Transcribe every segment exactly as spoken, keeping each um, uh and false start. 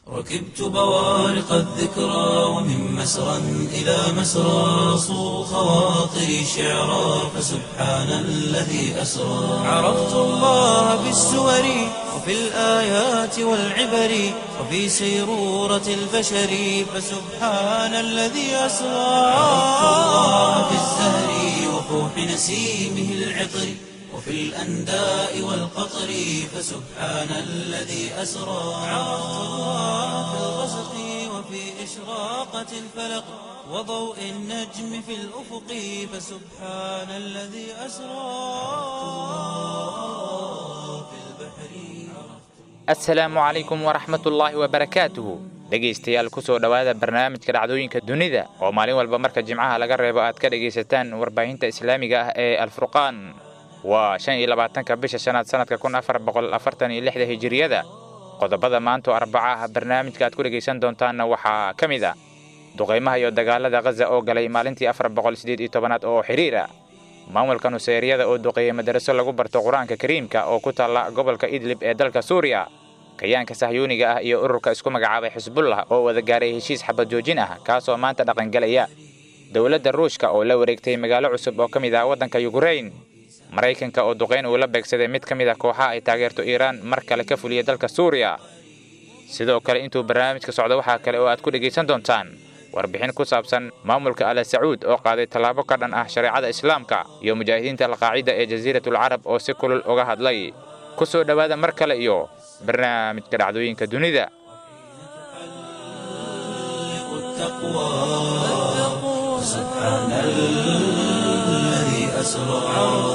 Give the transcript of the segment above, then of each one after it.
ركبت بوارق الذكرى ومن مسرى إلى مسرى صو خواطري شعرا فسبحان الذي أسرى عرفت الله بالسور وفي الآيات والعبر وفي سيرورة البشر فسبحان الذي أسرى عرفت الله بالزهر وفوح نسيمه العطر وفي الأنداء والقطر فسبحان الذي أسرى عرفت الله في الغسق وفي إشراقة الفلق وضوء النجم في الأفق فسبحان الذي أسرى في البحر. السلام عليكم ورحمة الله وبركاته. dhegaystayaal ku soo dhawaada barnaamijka dhacdooyinka dunida oo maalin walba marka jimcaha laga reebo aad ka dhagaysataan warbaahinta islaamiga ah ee Al-Furqaan. waa shan iyo labaatanka bisha shanaad sanadka kun afar boqol afartan iyo lix hijriyada. qodobada maanta Arbaca ah barnaamijka aad ku dhagaysan doontaan waxaa kamid ah duqeymaha iyo dagaalada Gaza oo galay maalintii afar boqol sideed iyo toban oo xiriira. maamulka Nuseyriyada oo duqeeyay madraso lagu barto Quraanka Kariimka oo ku taala gobolka Idlib ee dalka Suuriya. kayaanka Sahyuuniga ah iyo ururka isku magacaabay Xisbullah oo wada gaaray heshiis xabad joojin ah kaas oo maanta dhaqan galaya. dawladda Ruushka oo la wareegtay magaalo cusub oo kamid ah wadanka Ukraine. Mareykanka oo duqeyn uu la beegsaday mid kamid ah kooxaha ay taageerto Iiraan mar kale ka fuliyay dalka Suuriya. sidoo kale intuu barnaamijka socdo waxa kale oo aad ku dhageysan doontaan warbixin ku saabsan maamulka Al Sacuud oo qaaday talaabo ka dhan ah shariicada Islaamka iyo mujaahidiinta Al-Qaacida ee Jasiiratul Carab oo si kulul uga hadlay. ku soo dhawaada mar kale iyo barnaamijka dhacdooyinka dunida. سبحان الذي أسرى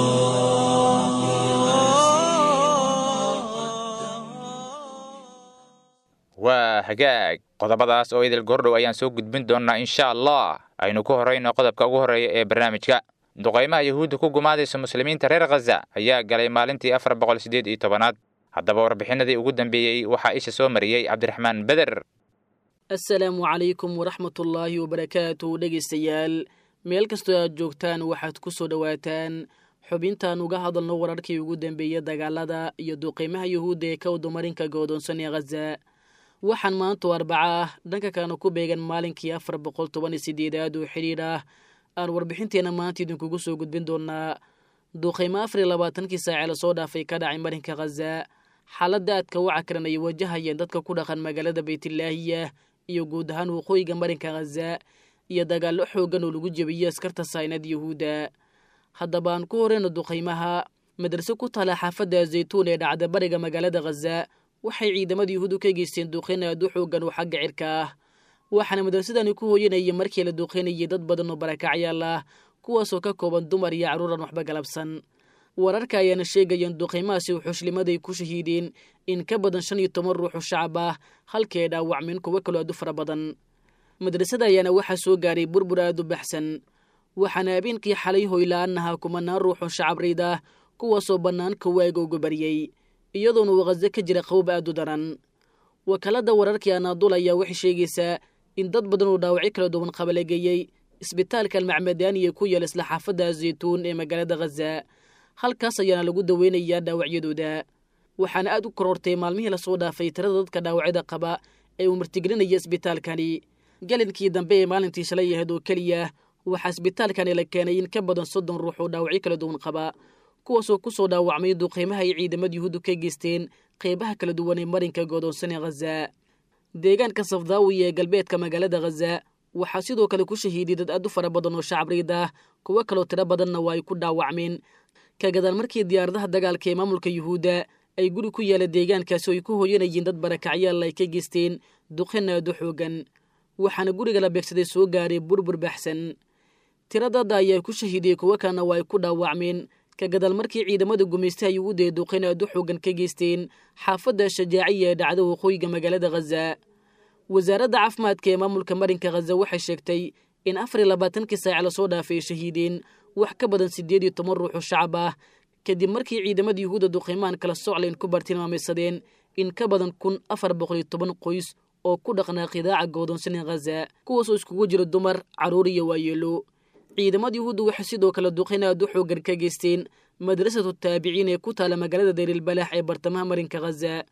waa hagaag qodobadaas oo idil gordhow ayaan soo gudbin doonaa insha Allah. aynu ku horeyno qodobka ugu horeeya ee barnaamijka. duqeymaha Yahuudda ku gumaadaysa muslimiinta reer Gaza ayaa galay maalintii afar boqol sideed iyo toban. haddaba warbixinadii ugu dambeeyay waxa isha soo mariyay Cabdiraxmaan Beder. assalaamu calaykum waraxmatullaahi wabarakaatuh. dhegaystayaal meel kastoo aad joogtaan waxaad ku soo dhawaataan xubintaan uga hadalno wararkii ugu dambeeyay dagaalada iyo duqeymaha Yahuudda ee ka wadamarinka go'doonsan ee Gaza. waxaan maanta Arbaca ah dhanka kana ku beegan maalinkii afar boqol toban iyo sideed oo xiriir ah aan warbixinteena maanta idinkugu soo gudbin doonaa duqeymo afar iyo labaatankii saac la soo dhaafay ka dhacay marinka Gaza. xaaladda aadka u cakran ay wajahayeen dadka ku dhaqan magaalada Baytillaahiya iyo guud ahaan waqooyiga marinka Gaza iyo dagaallo xoogan oo lagu jabiyay askarta Saynad Yahuuda. haddaba aan ku horeyno duqeymaha madraso ku taala xaafadda Zaytuun ee dhacda bariga magaalada Gaza waxay ciidamada Yahuudu ka geysteen duqeyn aad u xoogan oo xagga cirka ah. waxaana madrasadani ku hooyanayay markii la duqeynayay dad badan oo barakacyaal ah kuwaasoo ka kooban dumar iyo carruur aan waxba galabsan. wararka ayaana sheegayeen duqeymahaasi wuxuushlimaday ku shahiideen in ka badan shan iyo toban ruux oo shacab ah halkii ay dhaawacmeen kuwo kaloo aad u fara badan. madrasada ayaana waxaa soo gaaray burbur aad u baxsan. waxaana habeenkii xalay hoyla-aan ahaa kumanaan ruux oo shacab riid ah kuwaasoo bannaanka waaga uga baryay iyadoona uu Gaza ka jira qowb aad u daran. wakaalada wararkii Anadolu ayaa waxay sheegaysaa in dad badan oo dhaawacyo kala duwan qabaleeyay isbitaalka Al-Macmadani ee ku yaal isla xaafadda Zaytuun ee magaalada Gaza. halkaas ayaana lagu daweynayaa dhaawacyadooda. waxaana aad u korortay maalmihii la soo dhaafay tirada dadka dhaawacyada qaba ee uu martigelinaya isbitaalkani. galinkii dambe ee maalintii shalay ahayd oo kaliya waxaa isbitaalkani la keenay in ka badan soddon ruux oo dhaawacyo kala duwan qaba kuwaasoo ku soo dhaawacmay duqeymaha ay ciidamada Yahuudu ka geysteen qeybaha kala duwan ee marinka go'doonsan ee Gaza. deegaanka Safdaawi ee galbeedka magaalada Gaza waxaa sidoo kale ku shahiiday dad aad u fara badan oo shacab riid ah kuwo kaloo tiro badanna waa ay ku dhaawacmeen ka gadaan markii diyaaradaha dagaalka ee maamulka Yahuuda ay guri ku yaala deegaankaasi oo ay ku hooyanayeen dad barakacyaal ay ka geysteen duqeyn aad u xoogan. waxaana guriga la beegsaday soo gaaray burbur baxsan. tiradada ayaa ku shahiiday kuwo kalena waa ay ku dhaawacmeen ka gadaal markii ciidamada gumaystaha Yahuuda ee duqeyn aad u xoogan ka geysteen xaafadda Shajaaciya ee dhacda waqooyiga magaalada Gaza. wasaaradda caafimaadka ee maamulka marinka Gaza waxay sheegtay in afar iyo labaatankii saac la soo dhaafay shahiideen wax ka badan sideed iyo toban ruux oo shacab ah kadib markii ciidamada Yahuuda duqeymaan kala socleen ku bartilmaameedsadeen in ka badan kun afar boqol iyo toban qoys oo ku dhaqnaa qidaaca go'doonsan ee Gaza kuwaasoo iskugu jira dumar, carruur iyo waayeelo. ciidamada Yahuudu waxay sidoo kale duqeyn aad u xoogan ka geysteen madrasatu taabiciin ee ku taala magaalada Deir el-Balah ee bartamaha marinka Gaza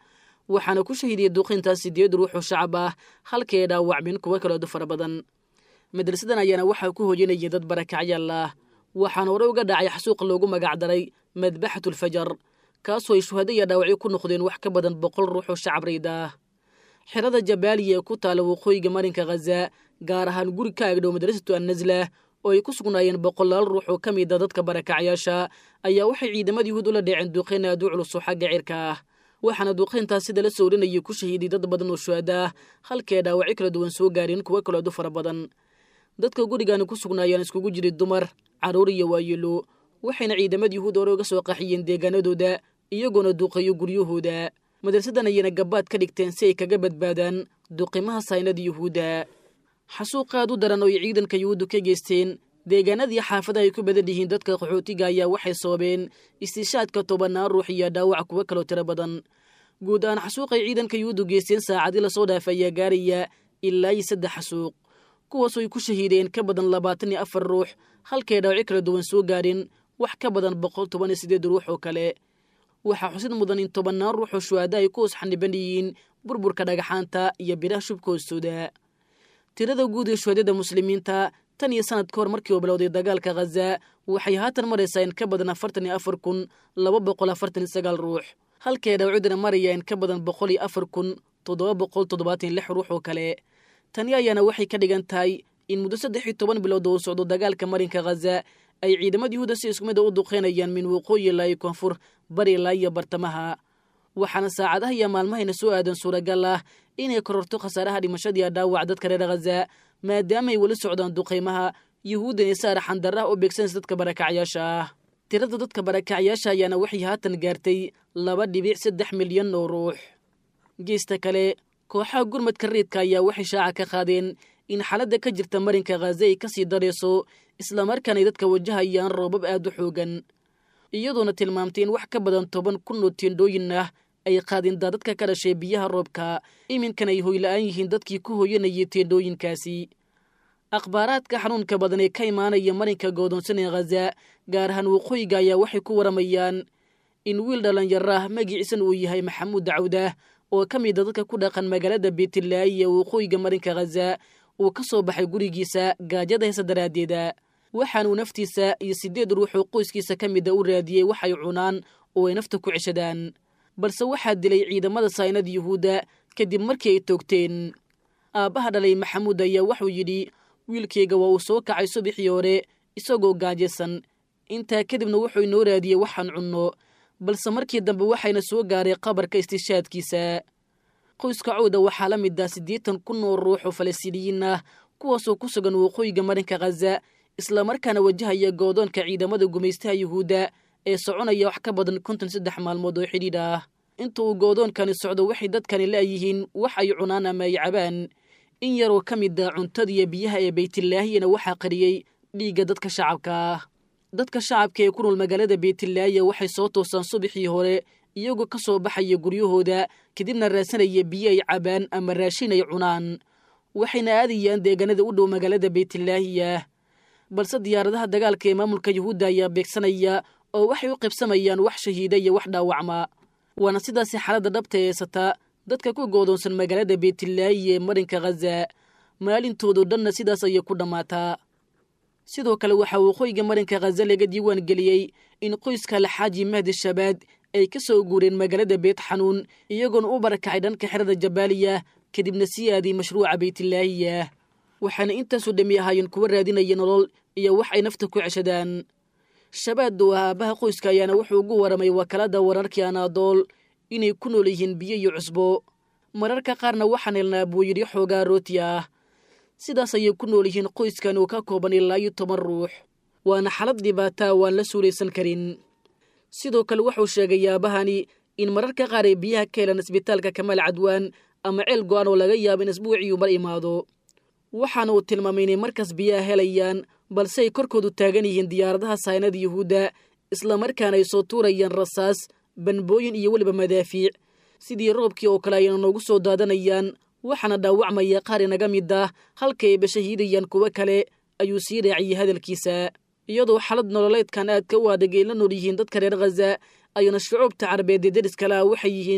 waxaana ku shahiidiyey duqintaas sideed ruux oo shacab ah halkii ay dhaawacmeen kuwo kaleedu fara badan madrasadan ayaana waxaa ku hooyanayay dad barakacyaal ah waxaana hore uga dhacay xasuuq loogu magacdaray madbaxatulfajar kaasoo ay shuhada iyo dhaawacyo ku noqdeen wax ka badan boqol ruux oo shacab rayd ah xerada jabaaliya ee ku taala waqooyiga marinka khaza gaar ahaan guri ka agdhow madrasatu annasla oo ay ku sugnaayeen boqolaal ruux oo ka mid a dadka barakacyaasha ayaa waxay ciidamada yuhuud ula dhaceen duqeyn aad u culus oo xagga cirka ah waxaana duqeyntaas sida la soorinayay ku shahiiday dad badan oo shuhada ah halkee dhaawacyo kala duwan soo gaareen kuwo kaleedu fara badan dadka gurigaani ku sugnaayaan iskugu jiray dumar carruur iyo waayeelo waxayna ciidamada yuhuud hore uga soo qaxiyeen deegaanadooda iyagoona duuqeeyo guryahooda madrasadan ayayna gabaad ka dhigteen si ay kaga badbaadaan duqimaha saynada yuhuudda xasuuq aad u daran oo ay ciidanka yuhuuddu ka geysteen deegaanadii xaafadaha ay ku badan yihiin dadka qaxootiga ayaa waxay sababeen istiishaadka tobannaan ruux iyo dhaawac kuwo kaloo tiro badan guud ahaan xasuuqay ciidanka yuhuuddu geysteen saacadii lasoo dhaafay ayaa gaaraya ilaa iyo saddex xasuuq kuwaasoo ay ku shahiideen ka badan labaatan iyo afar ruux halkay dhaawacyo kala duwan soo gaareen wax ka badan boqol toban iyo siddeed ruux oo kale waxaa xusid mudan in tobannaan ruux oo shuhada ay ku usxaniban yihiin burburka dhagaxaanta iyo biraha shubka hoostooda tirada guud ee shuhadada muslimiinta tan iyo sanad ka hor markii uu bilowday dagaalka khaza waxay haatan maraysaa in ka badan afartan iyo afar kun laba boqol afartan iyo sagaal ruux halkay dhaawacyaduna maraya in ka badan boqol iyo afar kun toddoba boqol toddobaatan iyo lix ruux oo kale tani ayaana waxay ka dhigan tahay in muddo saddex iyo toban bilood oo socdo dagaalka marinka khaza ay ciidamada yuhuudda si isku mid a u duqeynayaan min waqooyi ilaa iyo koonfur bari ilaa iyo bartamaha waxaana saacadaha iyo maalmahayna soo aadan suuragal ah inay kororto khasaaraha dhimashadiiya dhaawac dadka reer khaza maadaama ay weli socdaan duqeymaha yuhuuddan ee saara xandarraha u beegsanaysa dadka barakacyaasha ah tirada dadka barakacyaasha ayaana waxay haatan gaartay laba dhibic saddex milyan oo ruux geesta kale kooxaha gurmadka riidka ayaa waxay shaaca ka qaadeen in xaaladda ka jirta marinka khaza ay ka sii darayso islamarkaanay dadka wajahayaan roobab aad u xoogan iyadoona tilmaamtay in wax ka badan toban kun oo teendhooyin ah ay qaadeen daadadka ka dhashay biyaha roobka iminkan ay hoyla'aan yihiin dadkii ku hooyanayay teendhooyinkaasi akhbaaraadka xanuunka badan ee ka imaanaya marinka goodoonsan ee khaza gaar ahaan waqooyiga ayaa waxay ku waramayaan in wiil dhallinyaro ah magiciisan uu yahay maxamuud dacwdah oo ka mid a dadka ku dhaqan magaalada beetlaayi ee waqooyiga marinka khaza uu ka soo baxay gurigiisa gaajada heesa daraaddeeda waxaanuu naftiisa iyo siddeed ruux oo qoyskiisa ka mid a u raadiyey waxay cunaan oo ay nafta ku ceshadaan balse waxaa dilay ciidamada saynada yuhuudda kadib markii ay toogteen aabbaha dhalay maxamuud ayaa wuxuu yidhi wiilkayga waa uu soo kacay subaxii hore isagoo gaajaysan intaa kadibna wuxuu inoo raadiyey waxaan cunno balse markii dambe waxayna soo gaaray qabarka istishaadkiisa qoyska cawda waxaa la mid ah siddeetan kun oo ruux oo falastiiniyiin ah kuwaasoo ku sugan waqooyiga marinka khaza islamarkaana wajahaya goodoonka ciidamada gumaystaha yuhuudda ee soconaya wax ka badan konton saddex maalmood oo xidhiidh ah inta uu goodoonkani socdo waxay dadkani la'yihiin wax ay cunaan ama ay cabaan in yaroo ka mid ah cuntadiiyo biyaha ee baytlaahiyana waxaa qariyey dhiigga dadka shacabka ah dadka shacabka ee ku nool magaalada beetlaahiya waxay soo toosaan subaxii hore iyagoo ka soo baxaya guryahooda kadibna raadsanaya biyo ay cabaan ama raashin ay cunaan waxayna aadayaan deegaanada u dhow magaalada beetlaahiya balse diyaaradaha dagaalka ee maamulka yuhuudda ayaa beegsanaya oo waxay u qaybsamayaan wax shahiida iyo wax dhaawacma waana sidaasi xaaladda dhabta heesata dadka ku goodoonsan magaalada beetlaahi ee marinka khaza maalintoodoo dhanna sidaas ayay ku dhammaataa sidoo kale waxaa waqooyiga marinka khaza laga diiwaan geliyey in qoyska laxaaji mahdi shabaad ay ka soo guureen magaalada beet xanuun iyagoona u barakacay dhanka xerada jabaaliya kadibna sii aaday mashruuca baytlaahiya waxaana intaasoo dhammi ahaayeen kuwa raadinaya nolol iyo wax ay nafta ku ceshadaan shabaad oo ah aabbaha qoyska ayaana wuxuu ugu waramay wakaalada wararkii anaadool inay ku nool yihiin biyo iyo cusbo mararka qaarna waxaan helnaa buu yidhi xoogaa rooti ah sidaas ayay ku nool yihiin qoyskan oo ka kooban ilaa iyo toban ruux waana xalad dhibaataa waan la suulaysan karin sidoo kale wuxuu sheegay aabahani in mararka qaar ay biyaha ka helaan isbitaalka kamaal cadwaan ama ceel go'an oo laga yaabo in isbuucii mar imaado waxaana uu tilmaamay inay markaas biyaha helayaan balse ay korkoodu taagan yihiin diyaaradaha saynada yuhuudda islamarkaana ay soo tuurayaan rasaas banbooyin iyo weliba madaafiic sidii roobkii oo kale ayna noogu soo daadanayaan waxaana dhaawacmaya qaar inaga mid ah halka ay bashahiidayaan kuwo kale ayuu sii raaciyey hadalkiisa iyadoo xalad nololeedkan aadka u adag ay la nool yihiin dadka reer khaza ayana shucuubta carabeed ee deriskale ah waxay yihiin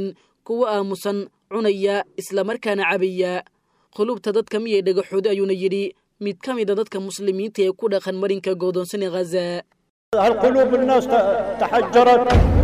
kuwo aamusan cunaya islamarkaana cabaya qulubta dadka miyay dhagaxooda ayuuna yidhi mid ka mida dadka muslimiinta ee ku dhaqan marinka go'doonsan ee ghaza. هل قلوب الناس تحجرت؟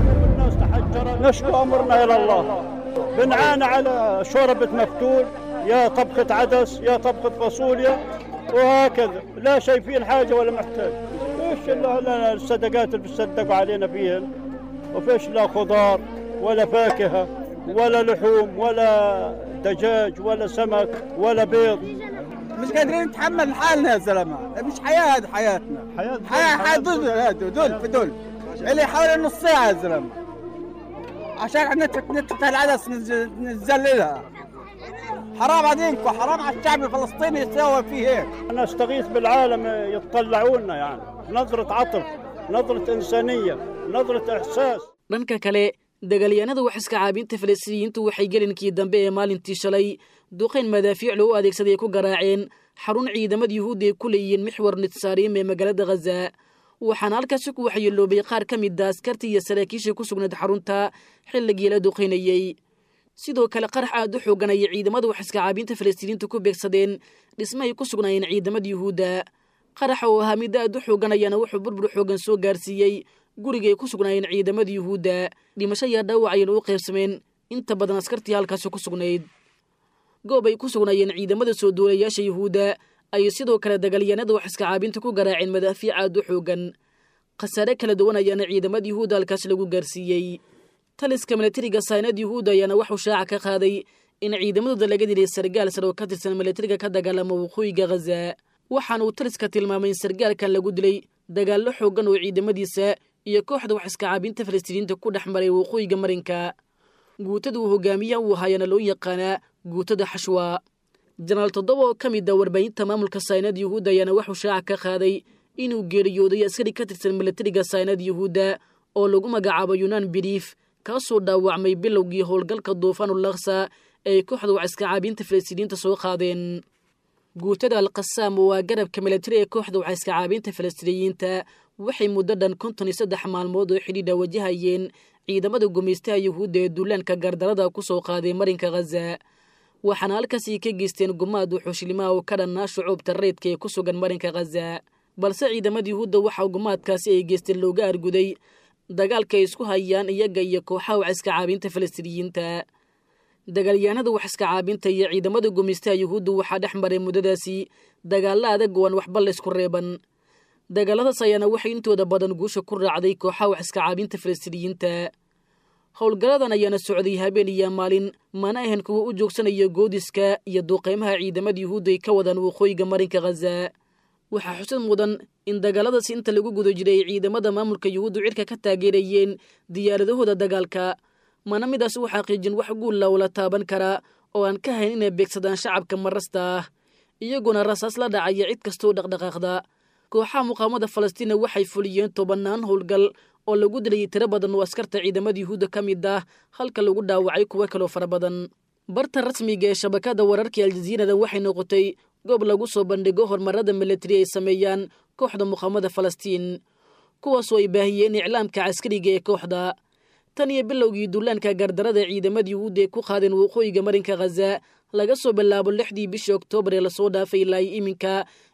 نشكو أمرنا إلى الله. بنعاني على شوربة مفتول، يا طبخة عدس يا طبخة فاصوليا، وهكذا لا شيء فيه الحاجة ولا محتاج. ايش الا الصدقات اللي بيصدقوا علينا فيهن، وفيش لا خضار ولا فاكهة ولا لحوم ولا دجاج ولا سمك ولا بيض. مش قادرين نتحمل حالنا يا زلمه، مش حياه هذه حياتنا. حياة حياه حياه دول دول في دول اللي حوالي نص ساعه يا زلمه عشان نتفت نتفت العدس نزللها. حرام عليكم، حرام على الشعب الفلسطيني يسوي فيه هيك. انا استغيث بالعالم يتطلعونا، يعني نظرة عطف، نظرة إنسانية، نظرة إحساس. dhanka kale dagaalyahanada wax iska caabinta Falastiiniyiintu waxay gelinkii dambe ee maalintii shalay duqeyn madaafiic loo adeegsaday ku garaaceen xarun ciidamada Yuhuudda ku leeyihiin mixwar Nitsaarim ee magaalada Gaza. waxaana halkaas ku waxyeeloobay qaar ka mid ah askartii iyo saraakiisha ku sugnayd xarunta xilligii la duqeynayay. sidoo kale qarax aad u xoogan ay ciidamada wax iska caabinta Falastiiniyiintu ku beegsadeen dhismaha ku sugnaayeen ciidamada Yuhuudda. qaraxa oo ahaa mid aad u xoogan ayaana wuxuu burbur xoogan soo gaarsiiyey guriga ay ku sugnaayeen ciidamada Yuhuudda. dhimasho iyo dhaawac ayay u qaybsameen inta badan askartii halkaas ku sugnayd. goob ay ku sugnaayeen ciidamada soo duulayaasha Yuhuudda ay sidoo kale dagaalyahanada wax iska caabinta ku garaaceen madaafiic aad u xoogan. qasaare kala duwan ayaana ciidamada Yuhuudda halkaas lagu gaarsiiyey. taliska militariga Saynad Yuhuudda ayaana wuxuu shaaca ka qaaday in ciidamadooda laga dilay sargaal sare oo ka tirsan militariga ka dagaalama waqooyiga Gaza. waxaana uu taliska tilmaamay in sargaalkan lagu dilay dagaallo xoogan oo ciidamadiisa iyo kooxda wax iska caabinta Falastiiniyiinta ku dhexmaray waqooyiga marinka. guutada uu hogaamiyaha uu hayana loo yaqaanaa guutada Xashwa. janaal toddoba oo ka mid ah warbaahinta maamulka Saynad Yuhuudda ayaana wuxuu shaaca ka qaaday inuu geeriyooday askari ka tirsan militariga Saynad Yuhuudda oo lagu magacaabo Yunaan Biriif, kaasoo dhaawacmay bilowgii howlgalka Duufaanul Aqsa ee kooxda wax iska caabinta Falastiiniyiinta soo qaadeen. guutada Al-Qassam waa garabka militari ee kooxda wax iska caabinta Falastiiniyiinta waxay muddo dhan konton iyo saddex maalmood oo xidhiidha wajahayeen ciidamada gumeystaha Yuhuudda ee duulaanka gardarada ku soo qaaday marinka Gaza. waxaana halkaasi ka geysteen gumaad wuxuushilimaha oo ka dhanaa shucuubta reedka ee ku sugan marinka Gaza. balse ciidamada Yuhuudda waxaa gumaadkaasi ay geysteen looga arguday dagaalka ay isku hayaan iyaga iyo kooxaha wax iska caabinta Falastiiniyiinta. dagaalyahanada wax iska caabinta iyo ciidamada gumeystaha Yuhuudda waxaa dhex maray muddadaasi dagaalla adag oo aan waxba la isku reeban. dagaaladaas ayaana waxay intooda badan guusha ku raacday kooxaha wax iska caabinta Falastiiniyiinta. howlgaladan ayaana socday habeen iyo maalin, mana ahan kuwa u joogsanaya goodiska iyo duqeymaha ciidamada Yuhuudda ay ka wadaan waqooyiga marinka Gaza. waxaa xusid mudan in dagaaladaasi inta lagu guda jiray ciidamada maamulka Yuhuuddu cirka ka taageerayeen diyaaradahooda dagaalka, mana midaas u xaqiijin wax guul la wala taaban kara oo aan ka hayn inay beegsadaan shacabka marasta ah, iyaguna rasaas la dhacaya cid kastoo dhaqdhaqaaqda. kooxaha muqaamada Falastiin waxay fuliyeen tobanaan howlgal oo lagu dilay tiro badan oo askarta ciidamada Yuhuudda ka mid ah, halka lagu dhaawacay kuwa kale fara badan. barta rasmiga ee shabakada wararka Al Jazeera waxay noqotay goob lagu soo bandhigo horumarada militari ay sameeyaan kooxda muqaamada Falastiin, kuwaas oo ay baahiyeen iclaamka askariga ee kooxda. tan iyo bilowgii duulaanka gardarada ciidamada Yuhuudda ee ku qaadeen waqooyiga marinka Gaza laga soo bilaabo lixdii bishii Oktoobar ee la soo dhaafay ilaa iminka